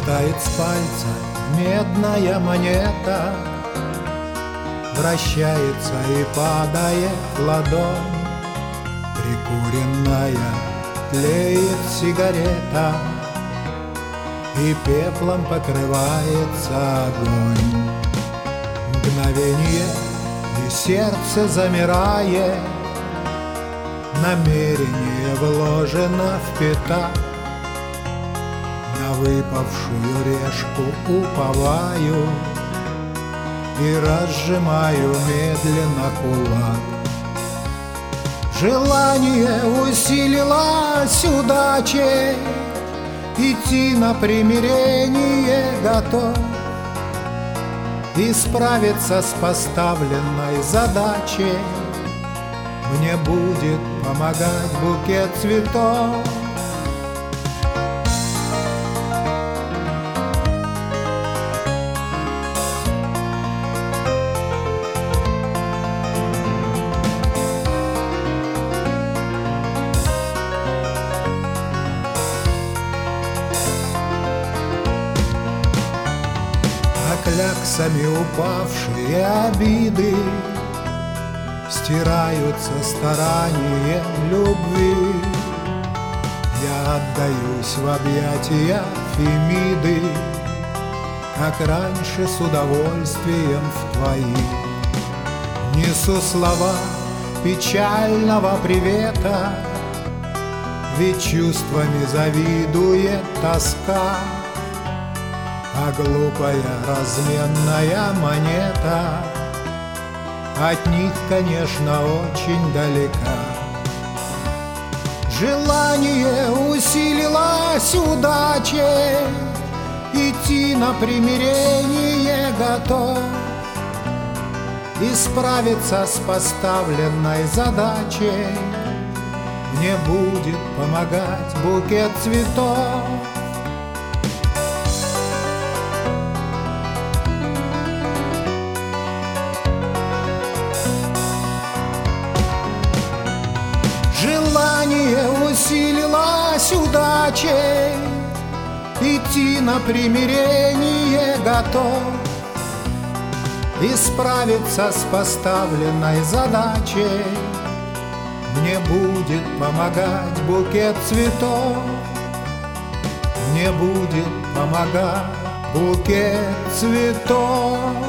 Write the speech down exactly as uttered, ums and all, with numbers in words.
Слетает с пальца медная монета, вращается и падает в ладонь. Прикуренная тлеет сигарета, и пеплом покрывается огонь. Мгновение, и сердце замирает, намерение вложено в пятак. На выпавшую решку уповаю и разжимаю медленно кулак. Желание усилилось удачей, идти на примирение готов и справиться с поставленной задачей. Мне будет помогать букет цветов. Кляксами упавшие обиды стираются старанием любви. Я отдаюсь в объятия Фемиды, как раньше с удовольствием в твои. Несу слова печального привета, ведь чувствами завидует тоска. А глупая разменная монета от них, конечно, очень далека. Желание усилилось удачей, идти на примирение готов и справиться с поставленной задачей. Мне будет помогать букет цветов. Желание усилилось удачей, идти на примирение готов и справиться с поставленной задачей. Мне будет помогать букет цветов. Мне будет помогать букет цветов.